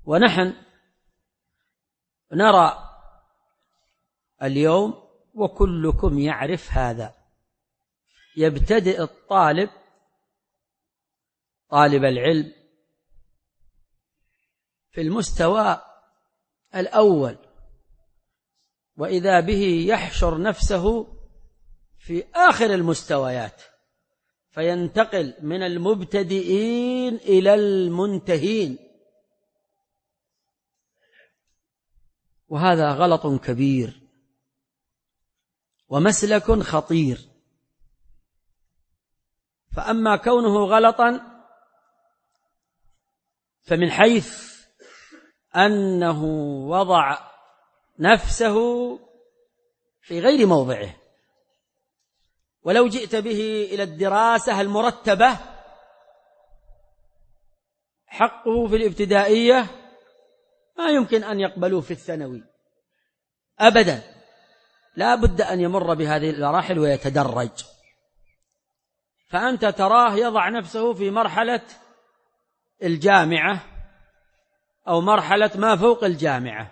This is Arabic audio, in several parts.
ونحن نرى اليوم وكلكم يعرف هذا، يبتدئ طالب العلم في المستوى الأول، وإذا به يحشر نفسه في آخر المستويات، فينتقل من المبتدئين إلى المنتهين، وهذا غلط كبير ومسلك خطير. فأما كونه غلطا فمن حيث أنه وضع نفسه في غير موضعه، ولو جئت به إلى الدراسة المرتبة حقه في الابتدائية ما يمكن أن يقبلوه في الثانوي أبدا، لا بد أن يمر بهذه المراحل ويتدرج. فأنت تراه يضع نفسه في مرحلة الجامعة أو مرحلة ما فوق الجامعة،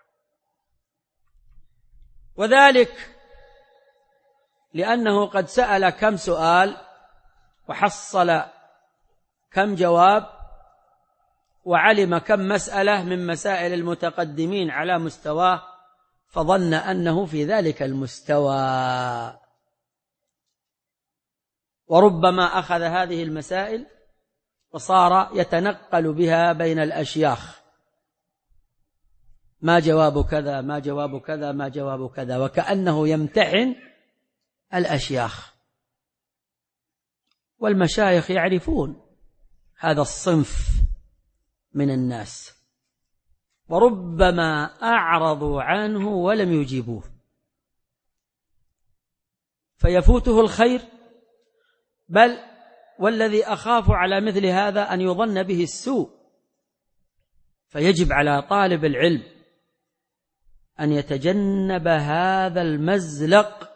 وذلك لأنه قد سأل كم سؤال وحصل كم جواب وعلم كم مسألة من مسائل المتقدمين على مستواه، فظن أنه في ذلك المستوى، وربما أخذ هذه المسائل وصار يتنقل بها بين الأشياخ، ما جواب كذا ما جواب كذا ما جواب كذا، وكأنه يمتحن الأشياخ. والمشايخ يعرفون هذا الصنف من الناس، وربما أعرضوا عنه ولم يجيبوه، فيفوته الخير، بل والذي أخاف على مثل هذا أن يظن به السوء. فيجب على طالب العلم أن يتجنب هذا المزلق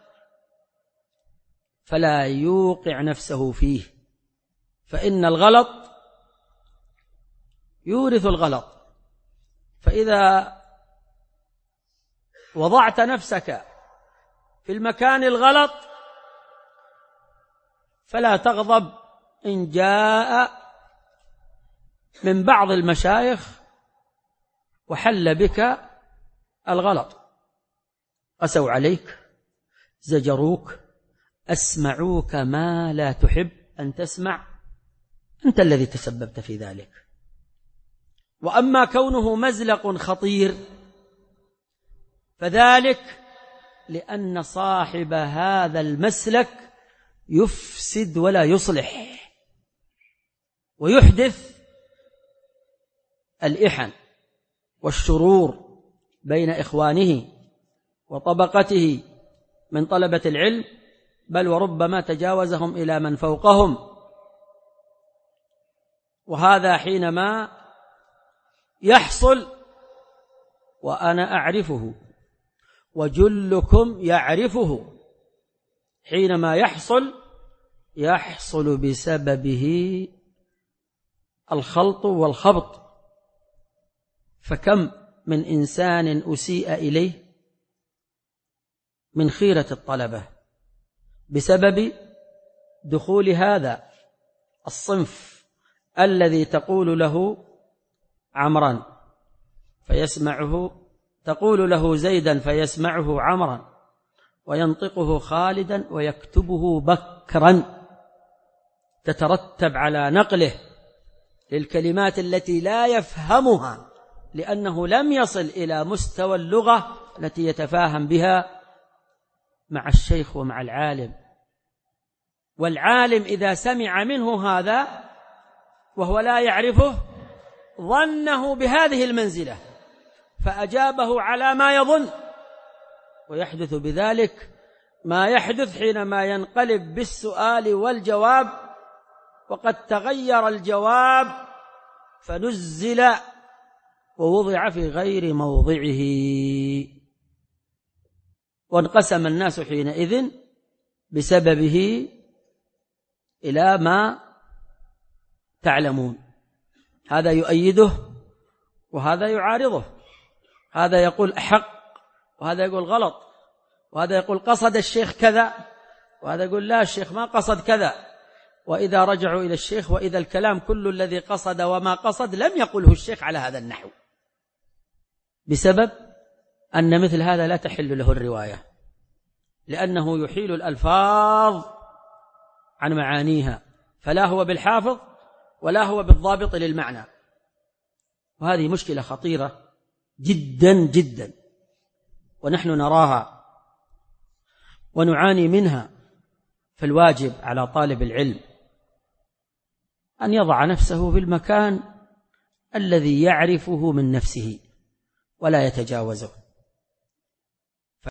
فلا يوقع نفسه فيه، فإن الغلط يورث الغلط. فإذا وضعت نفسك في المكان الغلط فلا تغضب إن جاء من بعض المشايخ وحل بك الغلط، قسوا عليك، زجروك، أسمعوك ما لا تحب أن تسمع، أنت الذي تسببت في ذلك. وأما كونه مزلق خطير فذلك لأن صاحب هذا المسلك يفسد ولا يصلح، ويحدث الإحن والشرور بين إخوانه وطبقته من طلبة العلم، بل وربما تجاوزهم إلى من فوقهم. وهذا حينما يحصل، وأنا أعرفه وجلكم يعرفه، حينما يحصل بسببه الخلط والخبط. فكم من إنسان أسيء إليه من خيرة الطلبة بسبب دخول هذا الصنف الذي تقول له عمرا فيسمعه، تقول له زيدا فيسمعه عمرا، وينطقه خالدا ويكتبه بكرا، تترتب على نقله للكلمات التي لا يفهمها لأنه لم يصل إلى مستوى اللغة التي يتفاهم بها مع الشيخ ومع العالم. والعالم إذا سمع منه هذا وهو لا يعرفه ظنه بهذه المنزلة فأجابه على ما يظن، ويحدث بذلك ما يحدث حينما ينقلب بالسؤال والجواب وقد تغير الجواب فنزل ووضع في غير موضعه، وانقسم الناس حينئذ بسببه إلى ما تعلمون. هذا يؤيده وهذا يعارضه، هذا يقول أحق وهذا يقول غلط، وهذا يقول قصد الشيخ كذا وهذا يقول لا الشيخ ما قصد كذا. وإذا رجعوا إلى الشيخ وإذا الكلام كل الذي قصد وما قصد لم يقله الشيخ على هذا النحو، بسبب أن مثل هذا لا تحل له الرواية، لأنه يحيل الألفاظ عن معانيها، فلا هو بالحافظ ولا هو بالضابط للمعنى. وهذه مشكلة خطيرة جدا جدا، ونحن نراها ونعاني منها. فالواجب على طالب العلم أن يضع نفسه في المكان الذي يعرفه من نفسه ولا يتجاوزه.